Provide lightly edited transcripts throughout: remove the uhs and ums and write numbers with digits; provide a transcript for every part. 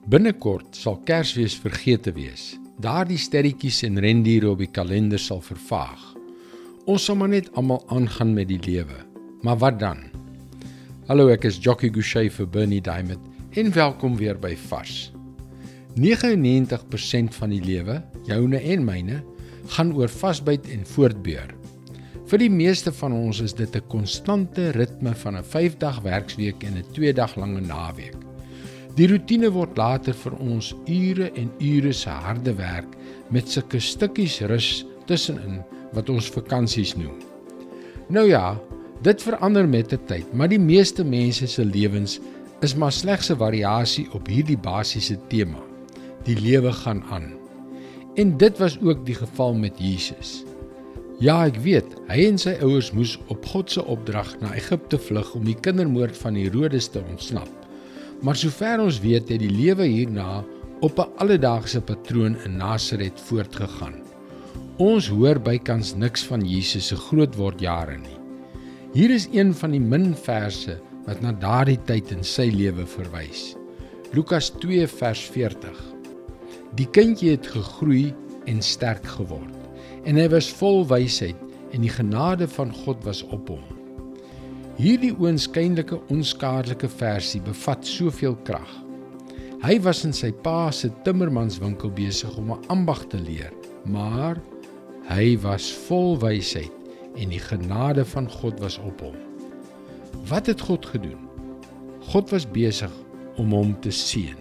Binnekort sal Kersfees vergete wees. Daardie sterretjies en rendiere op die kalender sal vervaag. Ons sal maar net almal aangaan met die lewe. Maar wat dan? Hallo, ek is Jockey Gouchee vir Bernie Diamond en welkom weer by Vars. 99% van die lewe, joune en myne, gaan oor vasbyt en voortbeur. Vir die meeste van ons is dit 'n konstante ritme van 'n 5-dag werksweek en 'n 2-dag lange naweek. Die roetine word later vir ons ure en ure se harde werk met sulke stukkies rus tussenin wat ons vakansies noem. Nou ja, dit verander met die tyd, maar die meeste mense se lewens is maar slegs 'n variasie op hierdie basiese tema. Die lewe gaan aan. En dit was ook die geval met Jesus. Ja, ek weet, hy en sy ouers moes op God se opdrag na Egipte vlug om die kindermoord van Herodes te ontsnap. Maar sover ons weet, het die lewe hierna op 'n alledaagse patroon in Nasaret voortgegaan. Ons hoor bykans niks van Jesus se grootwordjare nie. Hier is een van die min verse wat na daardie tyd in sy lewe verwys. Lukas 2 vers 40. Die kindjie het gegroei en sterk geword, en hy was vol wysheid, en die genade van God was op hom. Hierdie oënskynlike onskadelike versie bevat soveel krag. Hy was in sy pa se timmermanswinkel besig om 'n ambag te leer, maar hy was vol wysheid en die genade van God was op hom. Wat het God gedoen? God was besig om hom te seën.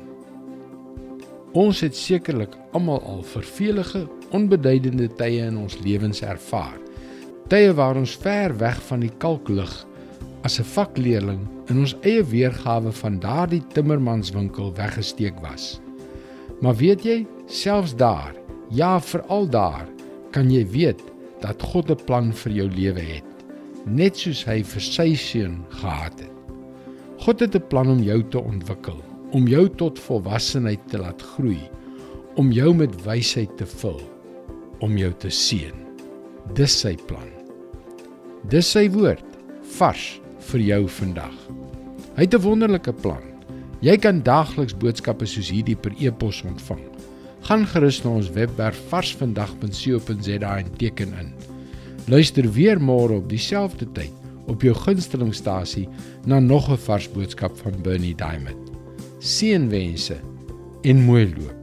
Ons het sekerlik almal al vervelige, onbeduidende tye in ons lewens ervaar. Tye waar ons ver weg van die kalklig as 'n vakleerling in ons eie weergawe van daardie timmermanswinkel weggesteek was. Maar weet jy, selfs daar, ja veral daar, kan jy weet dat God 'n plan vir jou lewe het, net soos hy vir sy seun gehad het. God het 'n plan om jou te ontwikkel, om jou tot volwassenheid te laat groei, om jou met wysheid te vul, om jou te seën. Dis sy plan. Dis sy woord, vars vir jou vandag. Hy het 'n wonderlike plan. Jy kan daagliks boodskappe soos hierdie per e-pos ontvang. Gaan gerus na ons webwerf varsvandag.co.za en teken in. Luister weer môre op dieselfde tyd op jou gunstelingstasie na nog 'n vars boodskap van Bernie Diamond. Seënwense en mooi loop.